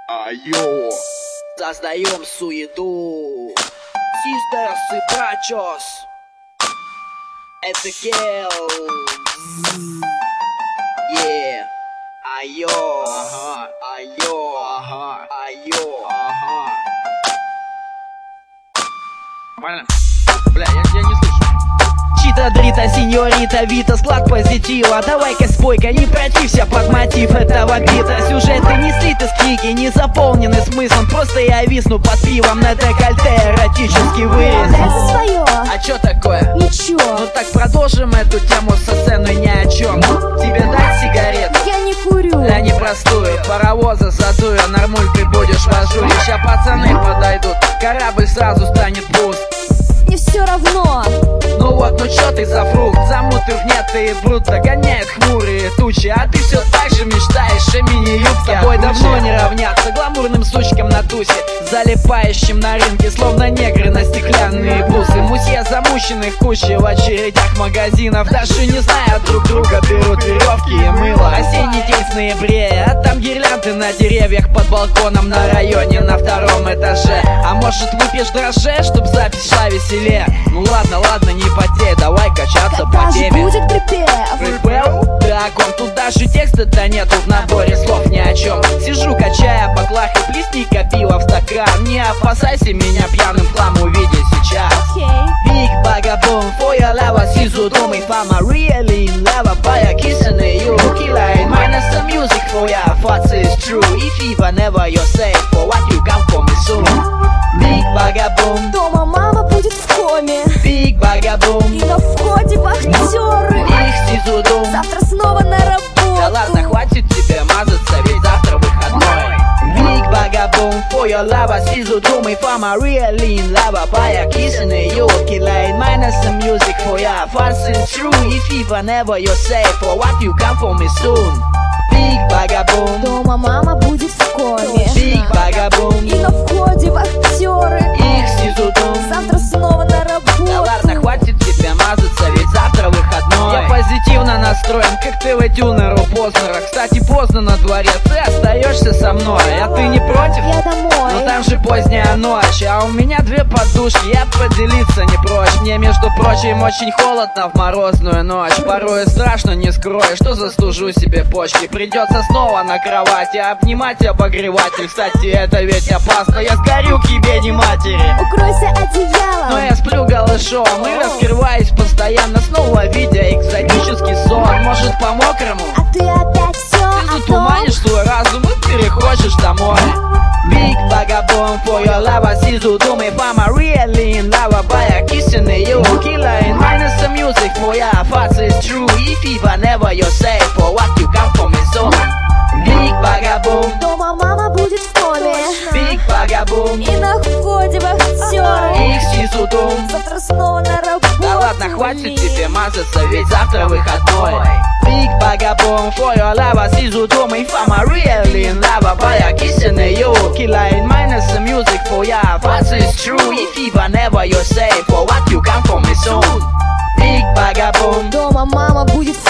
Айо. Создаем суету. Систерс и Прачос. Это Келл. Айо. Ага. Айо. Ага. Айо. Ага. Нормально? Бля, я не слышу. Чита, дрита, сеньорита, вита, склад позитива. Давай-ка спой-ка, не протився под мотив этого бита. Сюжеты не слиты с кики, не заполнены смыслом. Просто я висну под пивом на декольте, эротический вырез. Это свое. А чё такое? Ничего. Ну так продолжим эту тему со сценой ни о чем. Тебе дать сигарету? Я не курю. Да непростую, паровоза задую, нормуль ты будешь вожу. Ща пацаны подойдут, корабль сразу станет пуст. Мне все равно. Ну вот, ну чё ты за фрукт? Замуты в нет и бруд догоняют хмурые тучи. А ты все так же мечтаешь о мини-юбке. С тобой давно не равняться гламурным сучкам на тусе, залипающим на рынке, словно негры на стеклянные бусы. Мусье замученных кучи в очередях магазинов, даже не зная друг друга, берут веревки и мыло. Осенний день в ноябре, а там гирлянды на деревьях под балконом на районе на втором этаже. А может выпьешь дрожже, чтоб запись шла веселее? Ну ладно, ладно, не потей, давай качаться по Когда же теме. будет припев? Припев? Так он, тут даже текста-то нету в наборе слов ни о чем. Сижу, качая баклах и плесни-ка пива в стакан. Не опасайся меня пьяным хлам увидеть сейчас. Окей. Big vagabond, for your love, I see you do me. If I'm really in love, by a kissing you. Killer in minus the music for your thoughts is true. If even ever you're safe, for what you come for me soon. Big vagabond, Дома мама будет в коме. big vagabond. И на входе вахтеры. Их снизу дом. Завтра снова на работу. Да ладно, хватит тебе мазаться, ведь завтра выходной. Big vagabond, for your love, I see you do me. If I'm really in love, by a kissing you. Killer in minus the music for your thoughts is true. If even ever you're safe, for what you come for me soon. Big vagabond, Дома мама будет в коме. big vagabond. И на входе вахтеры. Их снизу дом. Завтра снова на работу. Да ладно, хватит тебе мазаться, ведь завтра выходной. Я позитивно настроен, как ты в Тюнеру Познера. Кстати, поздно на дворе, ты остаешься со мной. А ты не против? Я домой. Ну там же поздняя ночь, а у меня две подушки, я поделиться не прочь. Мне, между прочим, очень холодно в морозную ночь. Порой страшно, не скрою, что застужу себе почки. Придется снова на кровати обнимать обогреватель. Кстати, это ведь опасно, я сгорю к ебени матери. Укройся одеялом. Но я сплю голышом и раскрываюсь постоянно, снова видя экзотический сон. Может, по-мокрому? А ты опять все Ты о том. затуманишь свой разум и переходишь домой. Big vagabond, for your love, I see you do me. If I'm really in love, by a kissing you. Killer in minus the music for your thoughts is true. If even ever you're safe, for what you come for me soon. Big vagabond, Дома мама будет в коме. big vagabond. И на входе вахтеры. Их снизу дом. Завтра снова на работу. Да ладно, хватит тебе мазаться, ведь завтра выходной. Big vagabond, for your love, I see you do me. If I'm really in love, by a kissing you. Killer in minus the music for your thoughts is true. If even ever you're safe, for what you come for me soon. Big vagabond, Дома мама будет в